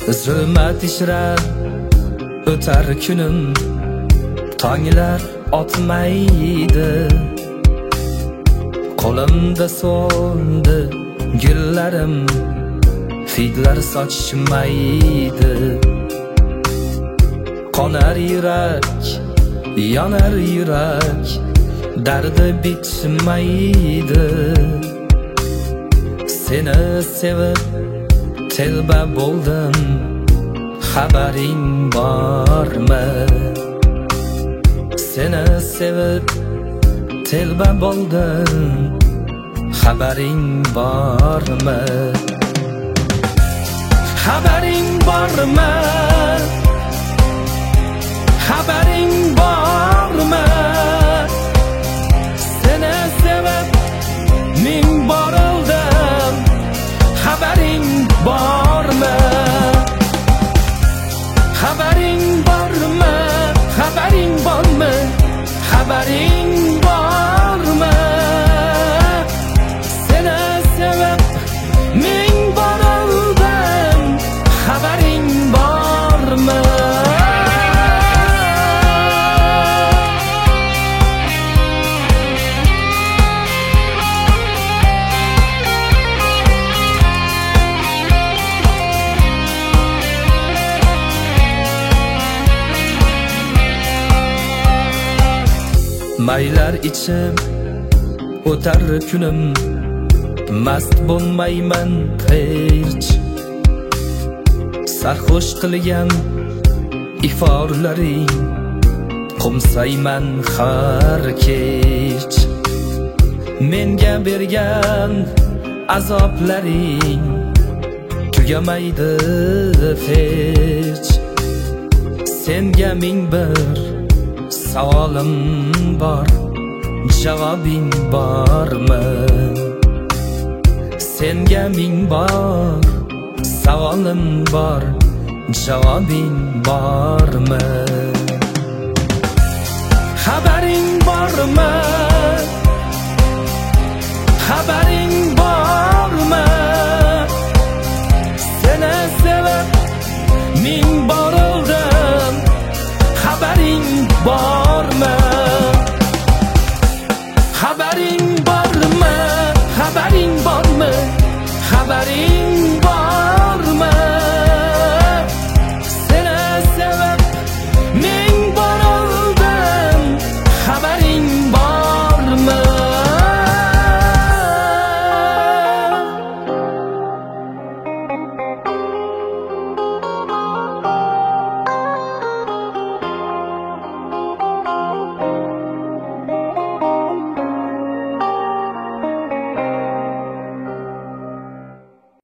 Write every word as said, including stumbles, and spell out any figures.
Zulmat ishra o'tar kunim, tonglar otmaydi. Qo'limda so'ndi gullarim, fidlar sochmaydi. Qonar yurak, yonar yurak, dardi bitmaydi. Seni sevib telba bo'ldim, xabaring bormi? Seni sevib telba bo'ldim, xabaring bormi? Xabaring bormi? Xabaring bormi? Seni sevib ming borildim, xabaring bormi? Xabaring bormi? Xabaring bormi? Xabaring bormi? Seni sevib ming borildim, xabaring bormi? Maylar ichib o'tar kunim, mast bo'lmayman hech. Sarxush qilgan iforlaring, qumsayman har kech. Menga bergan azoblaring tugamaydi hech. Senga ming bir savolim bor, javobing bormi? Senga ming bor savolim bor, javobing bormi? Xabaring bormi? Xabaring bormi?